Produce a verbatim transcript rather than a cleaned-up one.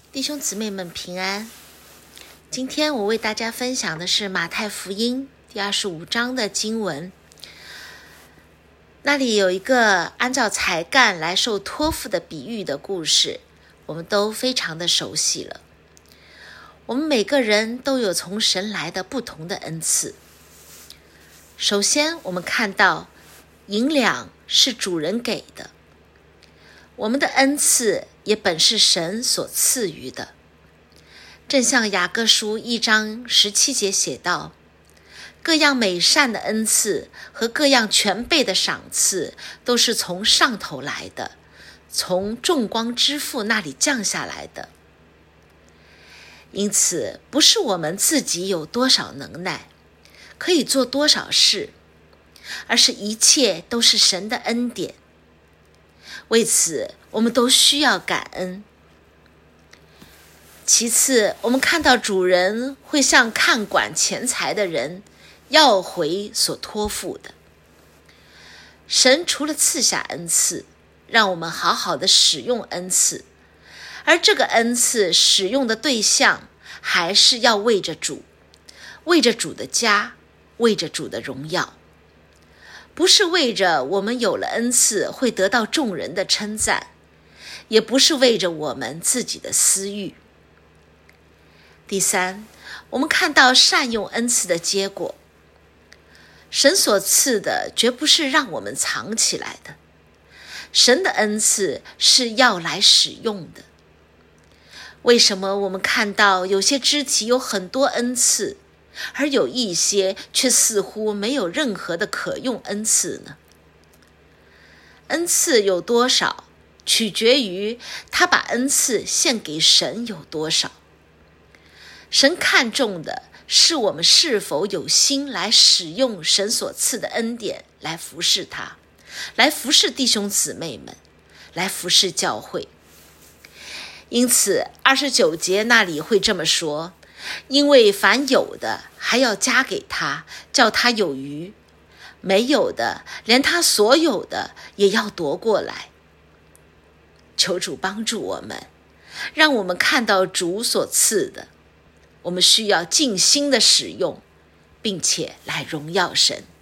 弟兄姊妹们平安。今天我为大家分享的是马太福音第二十五章的经文。那里有一个按照才干来受托付的比喻的故事，我们都非常的熟悉了。我们每个人都有从神来的不同的恩赐。首先，我们看到银两是主人给的，我们的恩赐也本是神所赐予的。正像雅各书一章十七节写道，各样美善的恩赐和各样全备的赏赐都是从上头来的，从众光之父那里降下来的。因此，不是我们自己有多少能耐，可以做多少事，而是一切都是神的恩典。为此，我们都需要感恩。其次，我们看到主人会向看管钱财的人要回所托付的。神除了赐下恩赐，让我们好好的使用恩赐，而这个恩赐使用的对象还是要为着主，为着主的家，为着主的荣耀。不是为着我们有了恩赐会得到众人的称赞，也不是为着我们自己的私欲。第三，我们看到善用恩赐的结果。神所赐的绝不是让我们藏起来的，神的恩赐是要来使用的。为什么我们看到有些肢体有很多恩赐，而有一些却似乎没有任何的可用恩赐呢？恩赐有多少，取决于他把恩赐献给神有多少。神看重的是我们是否有心来使用神所赐的恩典，来服侍他，来服侍弟兄姊妹们，来服侍教会。因此二十九节那里会这么说，因为凡有的还要加给他，叫他有余；没有的，连他所有的也要夺过来。求主帮助我们，让我们看到主所赐的，我们需要尽心的使用，并且来荣耀神。